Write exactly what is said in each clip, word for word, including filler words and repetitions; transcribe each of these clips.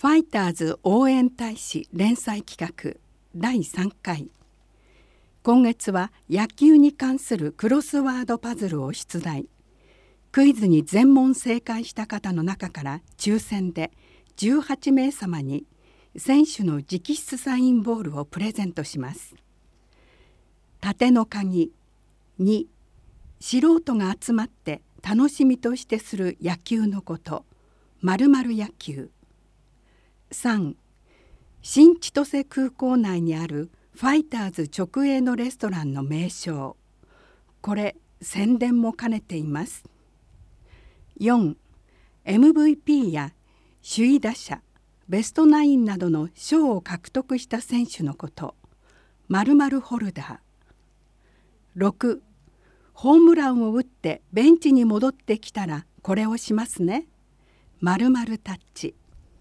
ファイターズ応援大使連載企画だいさんかい。今月は野球に関するクロスワードパズルを出題。クイズに全問正解した方の中から抽選でじゅうはちめいさまに選手の直筆サインボールをプレゼントします。縦の鍵。に、素人が集まって楽しみとしてする野球のこと、〇〇野球。さん、新千歳空港内にあるファイターズ直営のレストランの名称。これ宣伝も兼ねています。よん、エムブイピー や首位打者、ベストナインなどの賞を獲得した選手のこと、〇〇ホルダー。ろく、ホームランを打ってベンチに戻ってきたらこれをしますね。〇〇タッチ。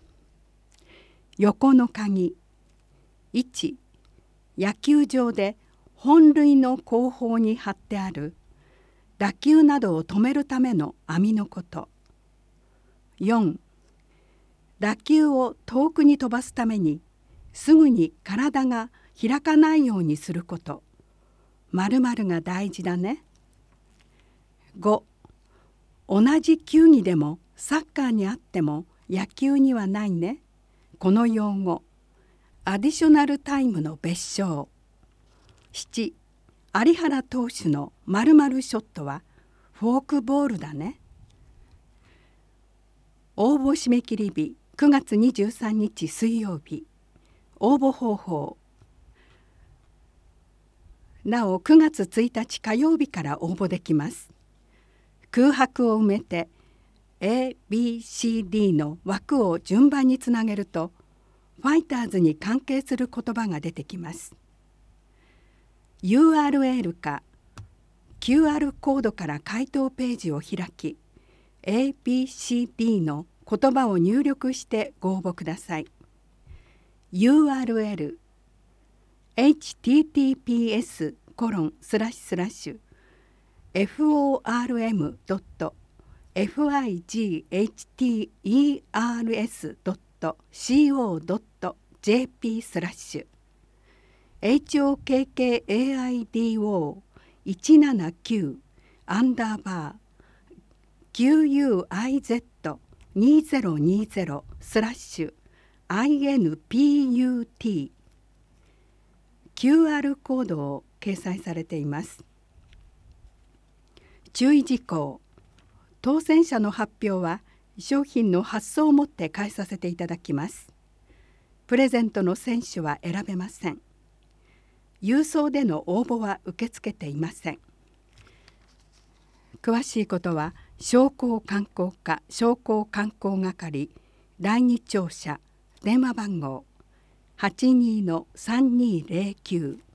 横の鍵。いち、野球場で本塁の後方に貼ってある打球などを止めるための網のこと。よん、打球を遠くに飛ばすためにすぐに体が開かないようにすること。〇〇が大事だね。ご、同じ球技でもサッカーにあっても野球にはないね。この用語。アディショナルタイムの別称。なな、有原投手の〇〇ショットはフォークボールだね。応募締め切り日くがつにじゅうさんにち水曜日。応募方法。なおくがつついたち火曜日から応募できます。空白を埋めて エービーシーディー の枠を順番につなげるとファイターズに関係する言葉が出てきます。ユーアールエル か キューアール コードから回答ページを開き エービーシーディー の言葉を入力してご応募ください。ユーアールエル エイチティーティーピーエスコロンスラッシュスラッシュエフオーアールエムドットエフアイジーエイチティーイーアールエスドットシーオードットジェーピースラッシュエイチオーケーケーエーアイディーオーいちななきゅうアンダーバーキューユーアイゼットにせんにじゅうスラッシュアイエヌピーユーティー キューアール コードを掲載されています。注意事項。当選者の発表は商品の発送をもって返させていただきます。プレゼントの選手は選べません。郵送での応募は受け付けていません。詳しいことは商工観光課商工観光係だいに庁舎電話番号 はちにーのさんにーぜろきゅう